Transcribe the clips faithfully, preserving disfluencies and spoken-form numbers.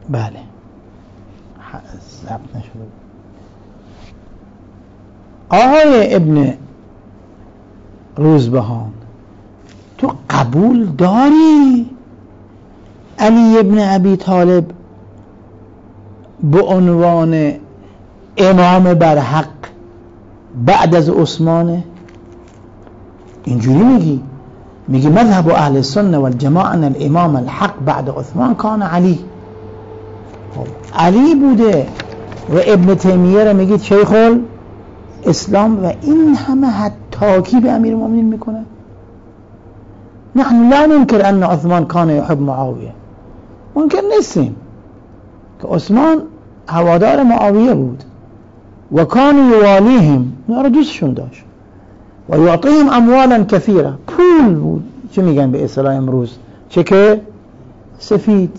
بله ضبط نشده. آقای ابن روزبهان، تو قبول داری علی ابن ابی طالب به عنوان امام برحق بعد از عثمانه؟ اینجوری میگی میگی مذهب اهل السنه والجماعه ان الامام الحق بعد عثمان کان علی. علی بوده و ابن تیمیه رو میگید شیخ الاسلام و این همه حتاکی به امیر المؤمنین میکنه. نحن لا ننكر ان عثمان كان يحب معاویه، منکر نیستیم که عثمان هوادار معاویه بود و کان یوالیهم، اینا رو دوستشون داشت و یعطیهم اموالا کثیره، پول بود، چه میگن به اصطلاح امروز چه که سفید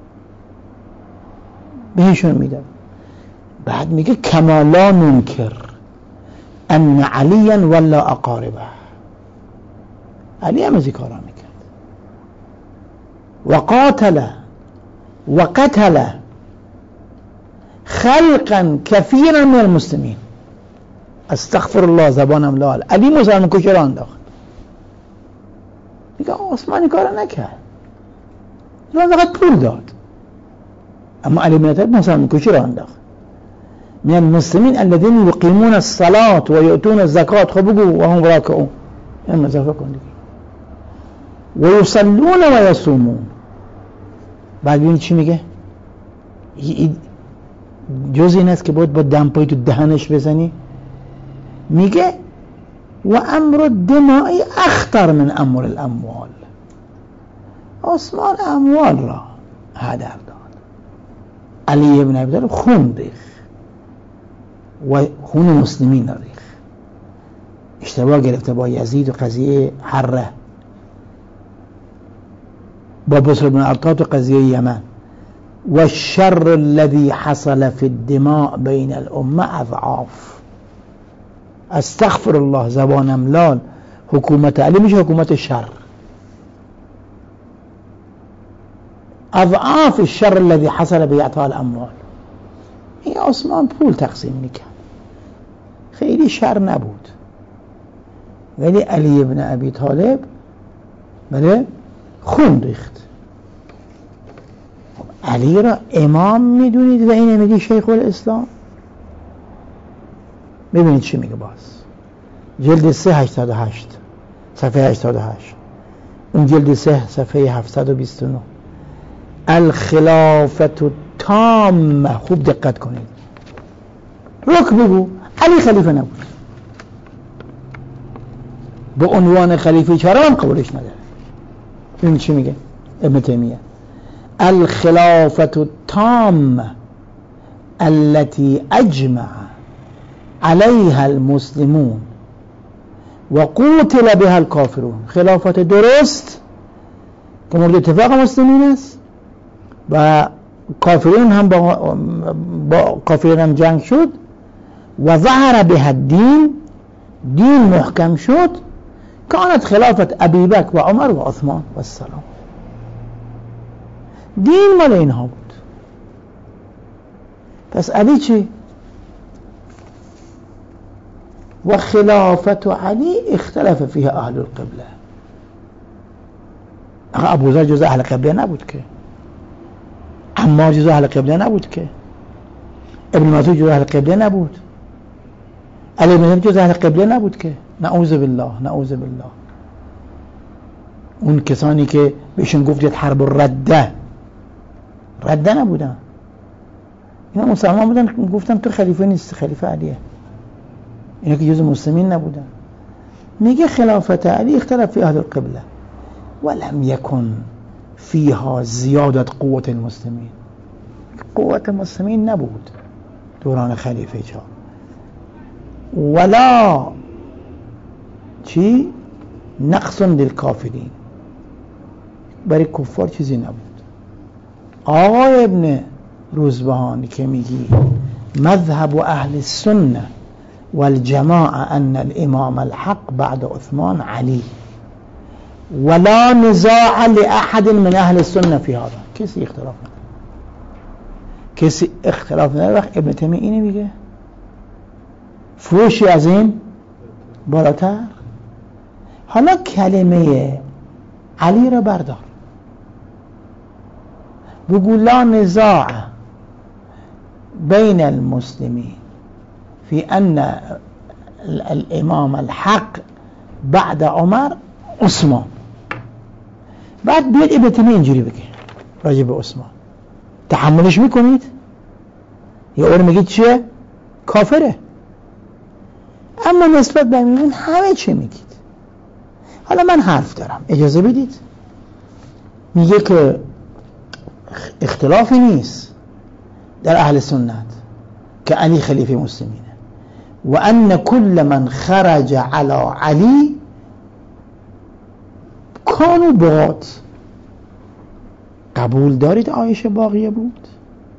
بهشون میدن. بعد میگه کما لا ننکر ان علیا ولا اقاربه، علی هم از این کارا میکرد و قاتل و قتل خلقا کثیرا من المسلمین. استغفر الله زبانم لال، علی مسلمان کشی را انداخت. میگه عثمانی کارا نکرد، فقط پول داد، اما علی بن طالب مسلمان کشی را انداخت. من المسلمین الذين يقيمون الصلاة و یؤتون الزکاة، خب بگو و هم راکعون، این مضافه کن دیگه، و یصلون و یصومون. بعد ببین چی میگه، جز این است که باید با دمپایی تو دهنش بزنی. میگه و امر الدماء اخطر من امر الاموال. عثمان اموال را هدر داد، علی ابن ابی طالب خون ریخت و خون مسلمین ریخت، اشتباه گرفته با یزید و قضیه حره، با بصر بن عطات و قضیه یمن. و الشر الذي حصل في الدماء بين الامه اضعاف. استغفر الله زبانم لال، حکومت علی میشه حکومت شر، اضعاف الشر الذي حصل باعطاء الاموال. این عثمان پول تقسیم میکرد، خیلی شر نبود، ولی علی ابن ابی طالب بله خون ریخت. علی را امام میدونید و این میگه شیخ الاسلام. ببینید چی میگه باز، جلد سه هشتاد و هشت صفحه هشتاد و هشت، اون جلد سه صفحه هفتصد و بیست و نه. الخلافت التامه، خوب دقت کنید، رک بگو علی خلیفه نبود، به عنوان خلیفه چهارم قبولش نداره. ببین چی میگه ابن تیمیه، الخلافت التامه التي اجمع عليها المسلمون و قوتل بها الكافرون. خلافت درست که مورد اتفاق مسلمین است و کافرین هم با, با کافرین هم جنگ شد و ظهر بها الدین، دین محکم شد. کانت خلافت ابی بکر و عمر و عثمان و السلام. دین مال اینها بود. پس علی چی؟ و خلافت علی اختلف فيها اهل القبله. ابوذر جز اهل قبله نبود که، عمار جز اهل قبله نبود که، ابن مسعود جز اهل قبله نبود، علی بن ابی جز اهل قبله نبود که. نعوذ بالله نعوذ بالله. اون کسانی که بهشون گفتید حرب الرده، رده نبودن، اینا مسلمان بودن، گفتن تو خلیفه نیست، خلیفه علیه، اینا که جز مسلمین نبودن. میگه خلافت علی اختلف فی اهل القبله ولم یکن فیها زیادت قوت المسلمین. قوت مسلمین نبود دوران خلیفه چهار، ولا چی نقص للکافرین، برای کفار چیزی نبود. آقای ابن روزبهانی که میگی مذهب اهل السنه والجماعه ان الامام الحق بعد عثمان علی ولا نزاع لاحد من اهل السنه في هذا، کسی اختلاف نداره. کسی اختلاف نداره. وقت ابن تیمیه اینه میگه فروشی از این بالاتر. حالا کلمه علی را بردار، بگو لا نزاع بین المسلمین فی ان الامام الحق بعد عمر عثمان. بعد بیاد ابن تیمیه اینجوری بگه راجع به عثمان، تحملش میکنید؟ یا اون میگید چیه؟ کافره. اما نسبت به امین همه چی میگید. حالا من حرف دارم، اجازه بدید. میگه که اختلافی نیست در اهل سنت که علی خلیفه مسلمینه و ان کل من خرج علی علی کانو بغات. قبول دارید عایشه باقیه بود؟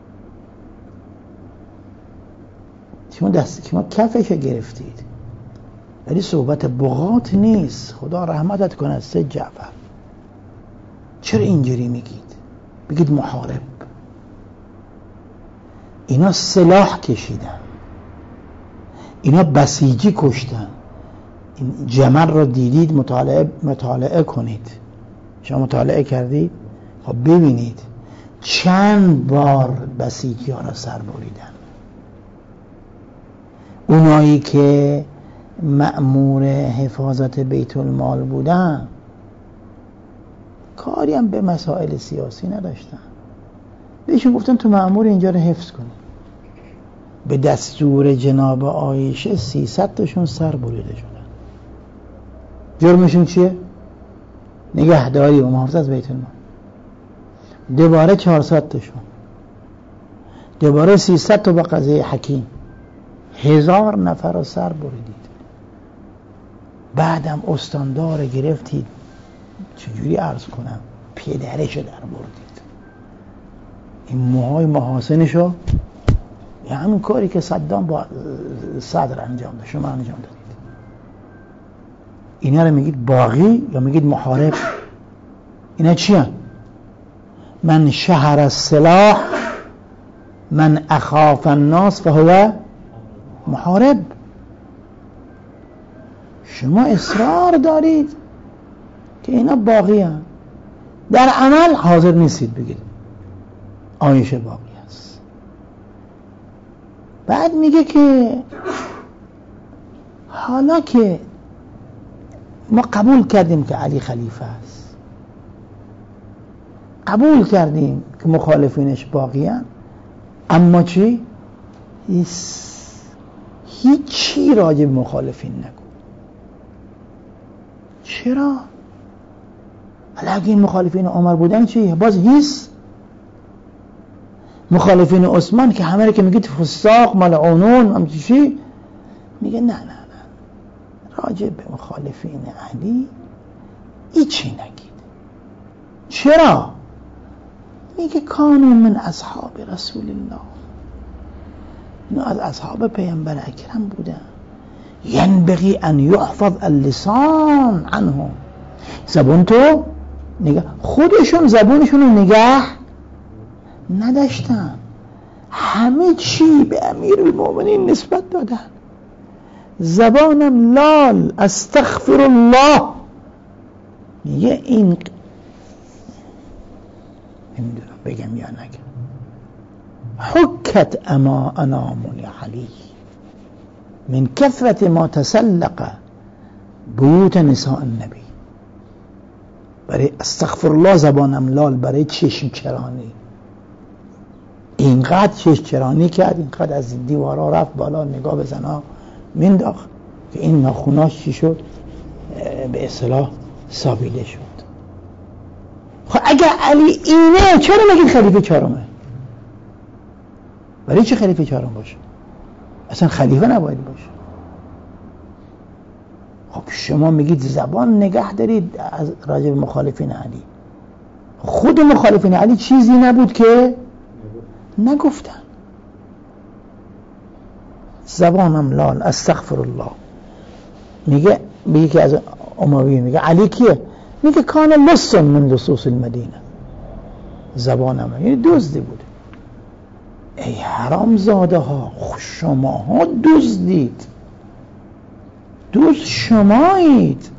شما دست شما کفش گرفتید، ولی صحبت بغات نیست. خدا رحمتت کنه سید جعفر. چرا اینجوری میگید؟ بگید محارب. اینا سلاح کشیدن، اینا بسیجی کشتن. این جمل رو دیدید؟ مطالعه مطالعه کنید. شما مطالعه کردید؟ خب ببینید چند بار بسیجی ها را سر بریدن. اونایی که مأمور حفاظت بیت المال بودن کاری هم به مسائل سیاسی نداشتن. بهشون گفتن تو مأمور اینجا رو حفظ کنید. به دستور جناب عایشه سیصد تاشون سر بریده شدن. جرمشون چیه؟ نگهداری و محافظت از بیت المال. دوباره چهارصد تاشون، دوباره سیصد تا با قضیه حکیم. هزار نفر رو سر بریدید. بعدم استاندار گرفتید، چجوری عرض کنم، پدرشو در بردید. این موهای محاسنشو، یه همین کاری که صدام با صدر انجام داد شما انجام دادید. اینا رو میگید باغی یا میگید محارب؟ اینا چی هن؟ من شهر السلاح من اخاف الناس فهو محارب. شما اصرار دارید که اینا باقی هن، در عمل حاضر نیستید بگید عایشه باقی است. بعد میگه که حالا که ما قبول کردیم که علی خلیفه است، قبول کردیم که مخالفینش باقی هن، اما چی؟ هیچی راجع به مخالفین نگو. چرا؟ حالا اگه این مخالفین عمر بودن چی؟ باز هیس. مخالفین عثمان که همه رو که میگید فساق ملعونون هم چی؟ میگه نه نه نه راجع به مخالفین علی هیچی نگید. چرا؟ میگه کانون من اصحاب رسول الله، اینو از اصحاب پیامبر اکرم بودن. ینبغی ان یحفظ اللسان عنهم. زبون تو نگه، خودشون زبونشون رو نگه نداشتن، همه چی به امیر المؤمنین نسبت دادن. زبانم لال استغفر الله. میگه این نمیدونم بگم یا نگم. حکت اما انامل علی من کثرت ما تسلق بیوت نساء النبی. برای استغفر الله زبانم لال، برای چشم چرانی. اینقدر چشم چرانی کرد، اینقدر از دیوارا رفت بالا نگاه به زنا مینداخت که این ناخوناش چی شد؟ به اصطلاح سابیله شد. خب اگر علی اینه چرا میگید خلیفه چهارمه؟ برای چه خلیفه چهارم باشه؟ اصلا خلیفه نباید باشه. خب شما میگید زبان نگه دارید از راجع به مخالفین علی. خود مخالفین علی چیزی نبود که نگفتن. زبانم لال استغفر الله. میگه میگه که از اموی میگه علی کیه؟ میگه کان لص من لصوص المدینه. زبانم یعنی دزدی بود. ای حرامزاده ها، شماها دزدید، دزد شمایید،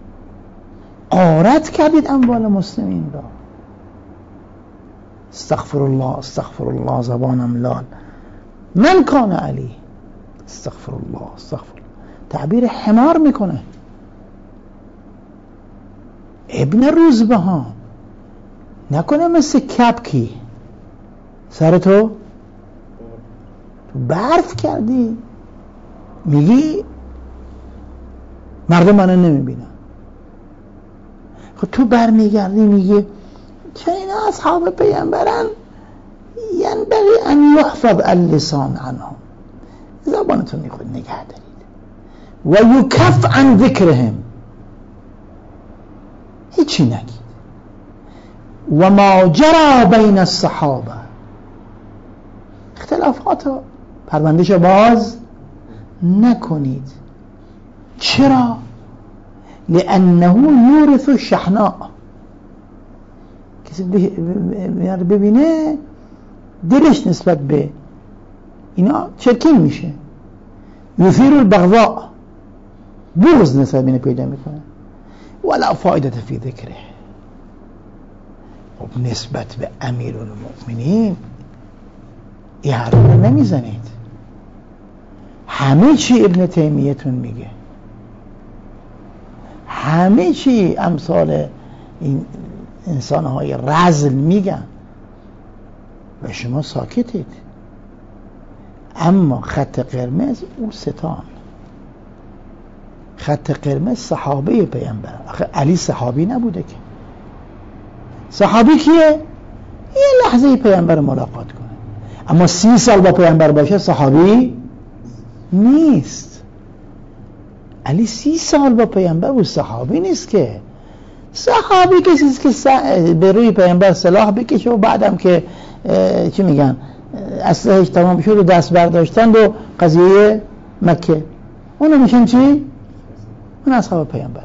غارت کردید اموال مسلمین را. استغفر الله استغفر الله، زبانم لال، من کان علی، استغفر الله استغفر الله. تعبیر حمار میکنه. ابن روزبهان نکنه مثل کپکی سرتو تو برف کردی، میگی مردم منو نمیبینن. خب تو برمیگردی میگی چه اینا اصحاب پیامبرن، ینبغی ان یحفظ اللسان عنهم، زبانتون میخواد نگه دارید. و یکف عن ذکرهم، هیچی نگید. و ما جرى بین الصحابه، اختلافات رو پروندهش باز نکنید. چرا؟ لانه یورث الشحناء، کسی ببینه دلش نسبت به اینا چرکین میشه. یثیر البغضاء، بغض نسبت بینه پیدا میکنه. ولا فایده فی ذکره. خب نسبت به امیر المؤمنین این حرف رو نمیزنید. همه چی ابن تیمیتون میگه، همه چی امثال این انسانهای رذل میگن و شما ساکتید. اما خط قرمز او ستان، خط قرمز صحابه پیامبر. آخه علی صحابی نبوده که. صحابی کیه؟ یه لحظه پیامبر ملاقات کنه، اما سی سال با پیامبر باشه صحابی نیست. علی سی سال با پیامبر بود، صحابی نیست که. صحابی کسیست که به روی پیامبر سلاح بکشه و بعدم که چی میگن اسلحه‌اش تمام شد و دست برداشتن و قضیه مکه، اونو میشن چی؟ اون اصحاب پیامبر.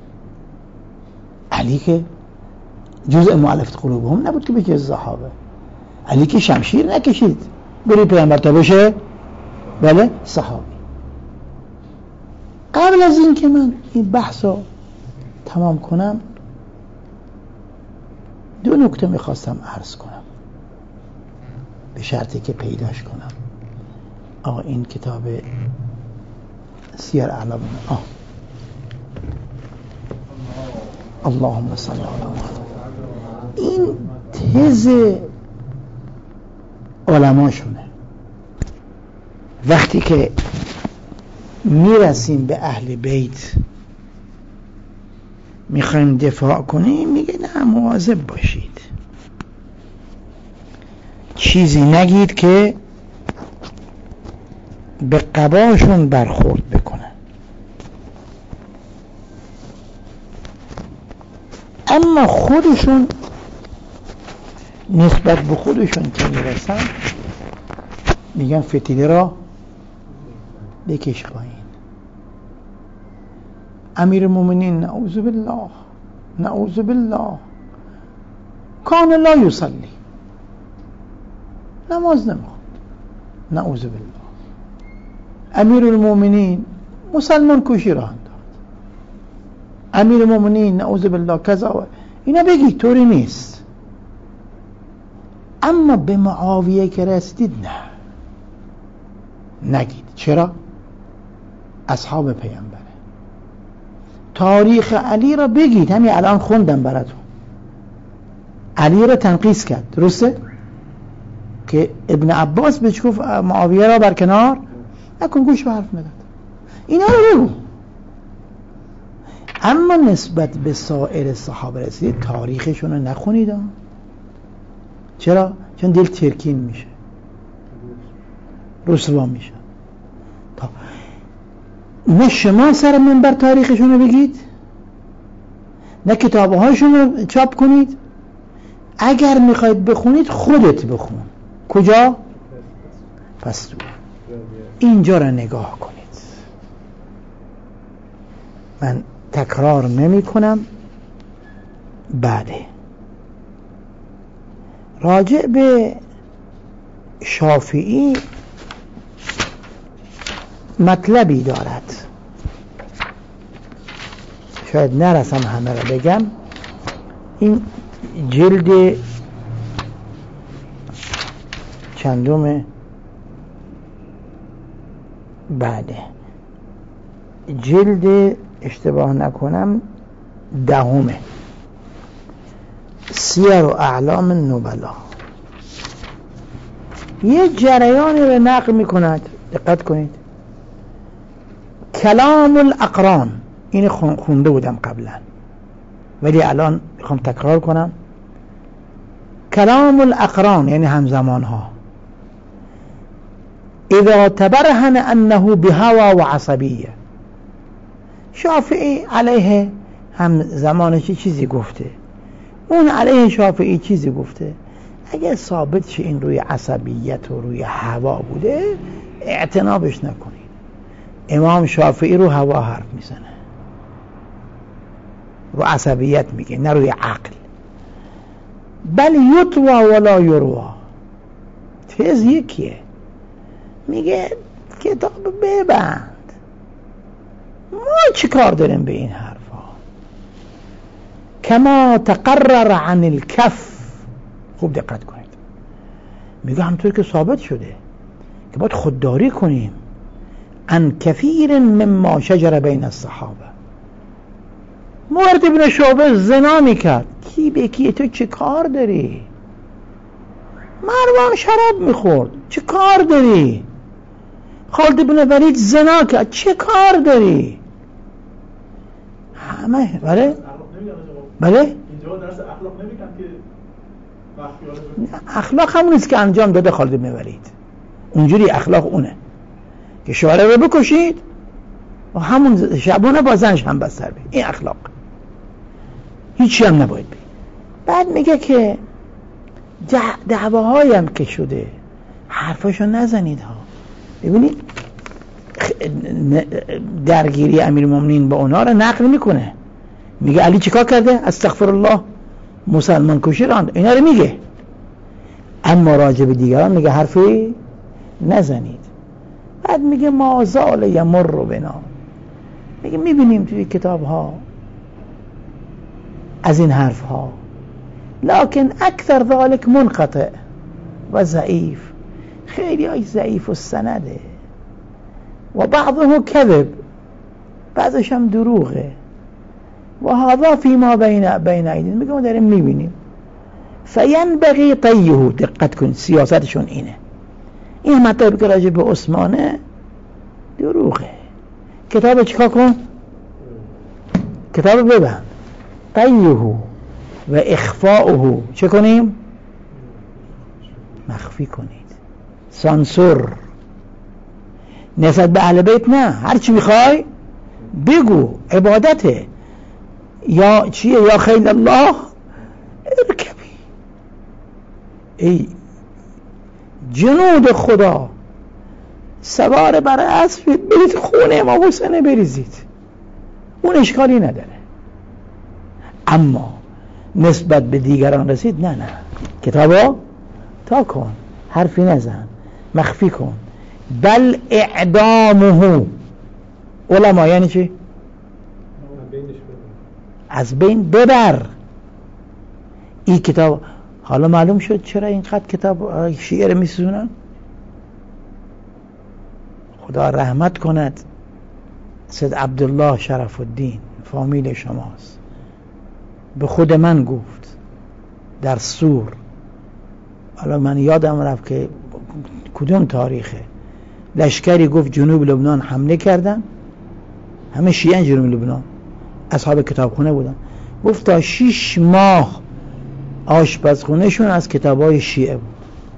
علی که جزء مؤلفه قلوبهم نبود که به جز صحابه. علی که شمشیر نکشید بری پیامبر تا بشه بله صحابی. قبل از این که من این بحث رو تمام کنم دو نکته میخواستم عرض کنم، به شرطی که پیداش کنم. آقا این کتاب سیر اعلام آه اللهم صل علی محمد، این تز علماشونه. وقتی که میرسیم به اهل بیت میخوایم دفاع کنیم، میگه نه مواظب باشید، چیزی نگید که به قباشون برخورد بکنه. اما خودشون نسبت به خودشون که میرسن میگن فتیله را بکش پایین. امیر المؤمنین نعوذ بالله نعوذ بالله کان لا یصلی، نماز نمیخواد، نعوذ بالله. امیر المؤمنین مسلمان کشی راه انداخت، امیر المؤمنین نعوذ بالله کذا. اینا بگی طوری نیست. اما به معاویه که رسیدید نه نگید. چرا؟ اصحاب پیامبره. تاریخ علی را بگید، همین الان خوندم براتون. علی را تنقیص کرد، درسته؟ که ابن عباس بهش گفت معاویه را برکنار نکن، گوش به حرف نداد. اینا رو بگو. اما نسبت به سایر صحابه رسید تاریخشون رو نخونید. چرا؟ چون دل ترکین میشه، رسوا میشه. تا نه شما سر منبر تاریخشون رو بگید، نه کتابهاشون رو چاپ کنید. اگر میخواید بخونید خودت بخون. کجا؟ پس تو اینجا رو نگاه کنید. من تکرار نمی کنم. بله، راجع به شافعی مطلبی دارد، شاید نرسم همه را بگم. این جلد چندم بعده، جلد اشتباه نکنم دهمه، سیر و اعلام النبلا. یه جریانی رو نقل می کند، دقت کنید. کلام الاقران، این خونده بودم قبلا ولی الان میخوام تکرار کنم. کلام الاقران یعنی همزمان ها، اذا تبرهن انه بهوا و عصبیه. شافعی علیه هم زمانش چیزی گفته، اون علیه شافعی چیزی گفته. اگر ثابت شه این روی عصبیت و روی هوا بوده، اعتنابش نکنید. امام شافعی رو هوا حرف میزنه، رو عصبیت میگه، نه روی عقل. بل یطوا ولا یروا، تز یکیه. میگه کتاب ببند، ما چی کار داریم به این حرفا؟ کما تقرر عن الکف. خوب دقت کنید، میگه همطور که ثابت شده که باید خودداری کنیم عن کثیر مما شجر بین الصحابه. مورد ابن شعبه زنا میکرد، کی به کی؟ تو چه کار داری؟ مروان شراب میخورد، چه کار داری؟ خالد بن ولید زنا کرد، چه کار داری؟ همه بله بله اینجا درس اخلاق نمیگن که اخلاق همون است که انجام داده خالد بن ولید. اونجوری اخلاق اونه که شوهر رو بکشید و همون شبونه با زنش هم بستر بید. این اخلاق هیچی هم نباید بید. بعد میگه که دعواهایی هم که شده حرفاشو نزنید ها. ببینید درگیری امیرالمومنین با اونا رو نقل میکنه، میگه علی چیکار کرده؟ استغفرالله، مسلمان کشی راند، اینا رو میگه. اما راجع به دیگران میگه حرفی نزنید. بعد میگه ما زال یمر بنا، میگه میبینیم توی کتاب ها از این حرف ها، لکن اکثر ذالک منقطع و ضعیف، خیلی های ضعیف و سنده و بعضه کذب، بعضش هم دروغه. و هذا فيما بین بین ایدین، میگه ما داریم میبینیم. فینبغی طیه، دقت کن سیاستشون اینه. این مطلب که راجع به عثمانه دروغه. کتاب چیکار کن؟ کتاب ببند. طیه و اخفاؤه چه کنیم؟ مخفی کنید. سانسور نسبت به اهل بیت نه، هر چی میخوای بگو، عبادته. یا چیه؟ یا خیل الله ارکبی، ای جنود خدا سوار بر اسب برید خونه امام حسین بریزید، اون اشکالی نداره. اما نسبت به دیگران رسید، نه نه، کتابا تا کن، حرفی نزن، مخفی کن. بل اعدامه، علما یعنی چی؟ از بین ببر. این کتاب حالا معلوم شد چرا اینقدر کتاب شیعه رو میسوزونن. خدا رحمت کند سید عبدالله شرف الدین، فامیل شماست، به خود من گفت در سور، حالا من یادم رفت که کدوم تاریخه، لشکری گفت جنوب لبنان حمله کردن، همه شیعه جنوب لبنان، اصحاب کتابخونه بودن، گفت تا شیش ماه آشپزخونه شون از کتابای شیعه بود،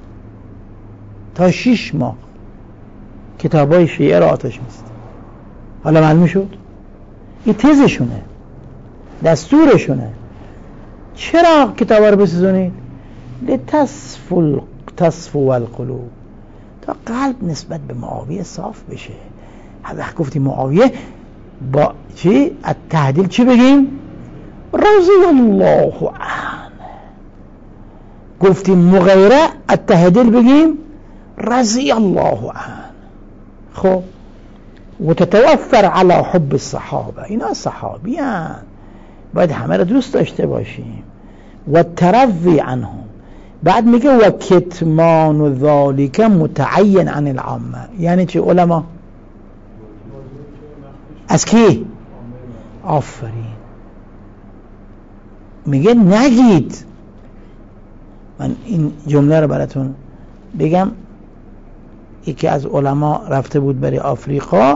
تا شیش ماه کتابای شیعه را آتش می‌زد. حالا معلوم شد این تزشونه، دستورشونه. چرا کتابا رو بسوزونید؟ لتصفو تصفو القلوب، تا قلب نسبت به معاویه صاف بشه. وقت گفتی معاویه با چی؟ التعدیل چی بگیم؟ رضی الله عنه. گفتیم مغیره التعدیل بگیم رضی الله عنه. خب و تتوفر علی حب الصحابه، اینا صحابی هن، باید همه رو دوست داشته باشیم. و تروی عنهم، بعد میگه و کتمان ذالک متعین عن العامه. یعنی چه علما؟ از کی؟ آفرین. میگه نگید. من این جمله رو براتون بگم. یکی از علما رفته بود برای آفریقا،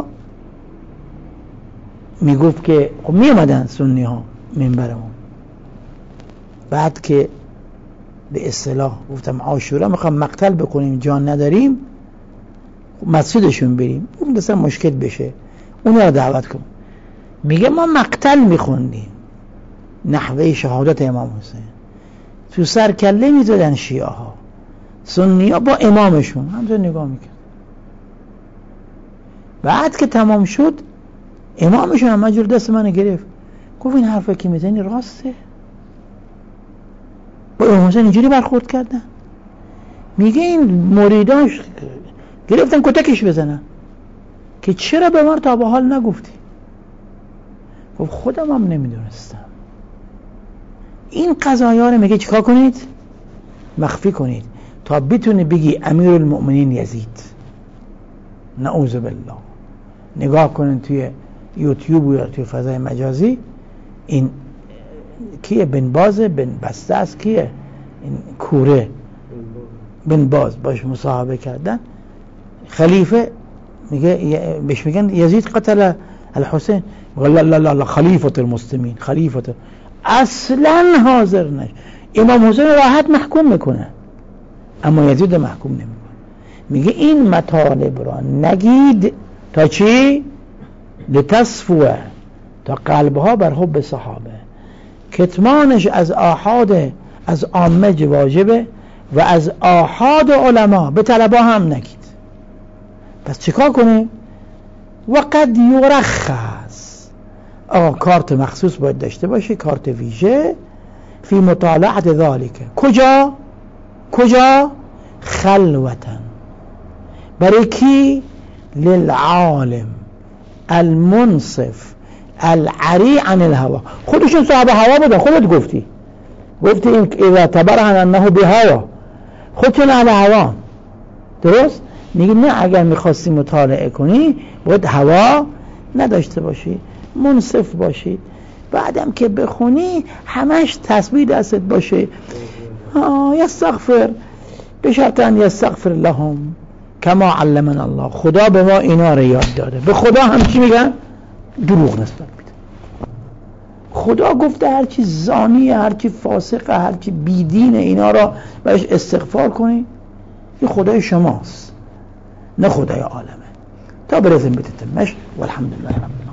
میگفت که خب میامدن سنی ها منبرمون، بعد که به اصطلاح گفتم عاشورا میخوام مقتل بکنیم جان نداریم، مسجدشون بریم، اون دسته مشکل بشه، اون رو دعوت کن. میگه ما مقتل میخوندیم، نحوه شهادت امام حسین، تو سر کله میزدن شیعه ها، سنی ها با امامشون همونطور نگاه میکرد. بعد که تمام شد امامشون هم مجور دست منو گرفت، گفت این حرفه که میزنی راسته؟ با امام حسین اینجوری برخورد کردن؟ میگه این مریداش گرفتن کتکش بزنن که چرا به من تا به حال نگفتی؟ گفت خودم هم نمیدونستم. این قضایا رو میگه چیکار کنید؟ مخفی کنید تا بتونی بگی امیر المؤمنین یزید. نعوذ بالله. نگاه کنید توی یوتیوب یا توی فضای مجازی، این کیه؟ بن باز بن بسته است، کیه؟ این کوره بن باز باش مصاحبه کردن. خلیفه میگه بهش میگن یزید قتل الحسین، لا لا لا لا خلیفه المسلمین، خلیفه. اصلا حاضر نش. امام حسین راحت محکوم میکنه اما یزید محکوم نمیکنه. میگه این مطالب را نگید تا چی؟ لتصفوه، تا قلبها بر حب صحابه. کتمانش از آحاد از عامه واجبه و از آحاد علما به طلبا هم نگید. پس چیکار کنه؟ و قد یرخص، آقا کارت مخصوص باید داشته باشه، کارت ویژه، فی مطالعت ذالک. کجا؟ کجا؟ خلوتن. برای کی؟ للعالم المنصف العری عن الهوا. خودشون صاحب هوا بودن، خودت گفتی گفتی این اذا تبرهن انه به هوا، خودتون اهل هوا، درست؟ میگه نه، اگر میخواستی مطالعه کنی باید هوا نداشته باشی، منصف باشی. بعدم که بخونی همش تسبیح دستت باشه، یستغفر بشرط ان یستغفر لهم کما علمنا الله. خدا به ما اینا رو یاد داده. به خدا هم چی میگن؟ دروغ نسبت میده. خدا گفته هرچی زانیه، هرچی فاسقه، هرچی بیدینه، اینا را بهش استغفار کنی. این خدای شماست نه خدای عالمه. تا برسیم به تتمش. والحمدلله رب